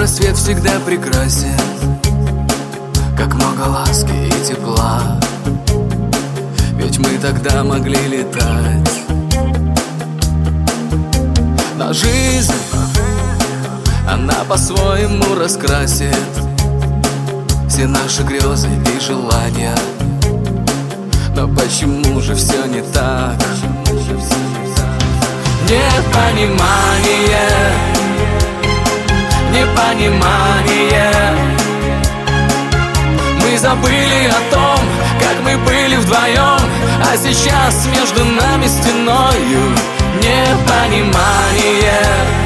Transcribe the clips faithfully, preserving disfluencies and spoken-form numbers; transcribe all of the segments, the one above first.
рассвет всегда прекрасен, как много ласки и тепла. Ведь мы тогда могли летать. Но жизнь, она по-своему раскрасит все наши грезы и желания. Но почему же все не так? Непонимание, непонимание. Мы забыли о том, как мы были вдвоем, а сейчас между нами стеною непонимание,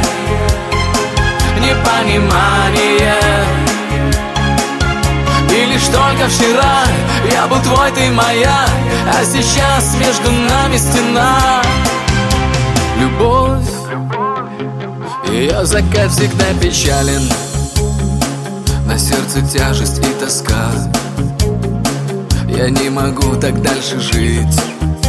непонимание. И лишь только вчера я был твой, ты моя, а сейчас между нами стена. Любовь, ее закат всегда печален, на сердце тяжесть и тоска. Я не могу так дальше жить.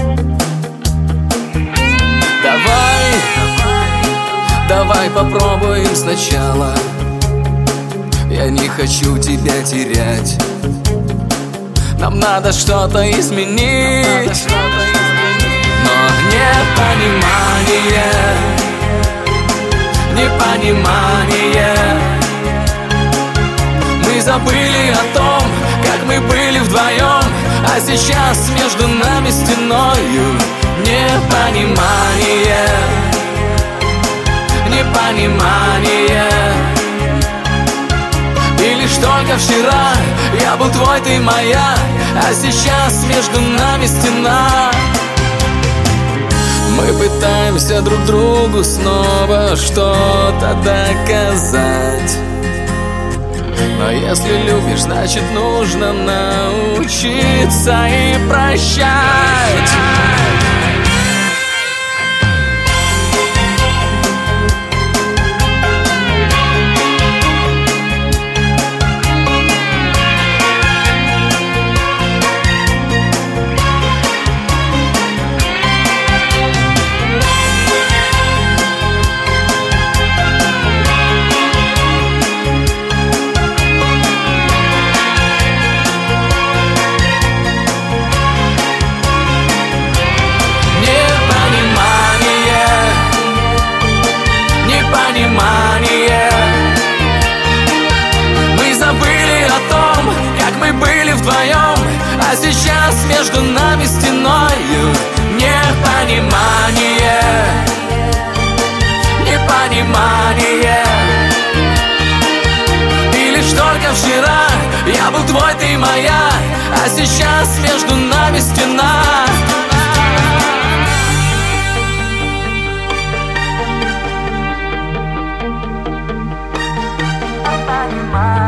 Давай, давай попробуем сначала. Я не хочу тебя терять. Нам надо что-то изменить. Но непонимание, непонимание. Мы забыли о том, как мы были вдвоем, а сейчас между нами стеною непонимание, непонимание. И лишь только вчера я был твой, ты моя, а сейчас между нами стена. Мы пытаемся друг другу снова что-то доказать. Но если любишь, значит нужно научиться и прощать. Мы забыли о том, как мы были вдвоем, а сейчас между нами стеною непонимание, непонимание. И лишь только вчера я был твой, ты моя, а сейчас между нами стена. My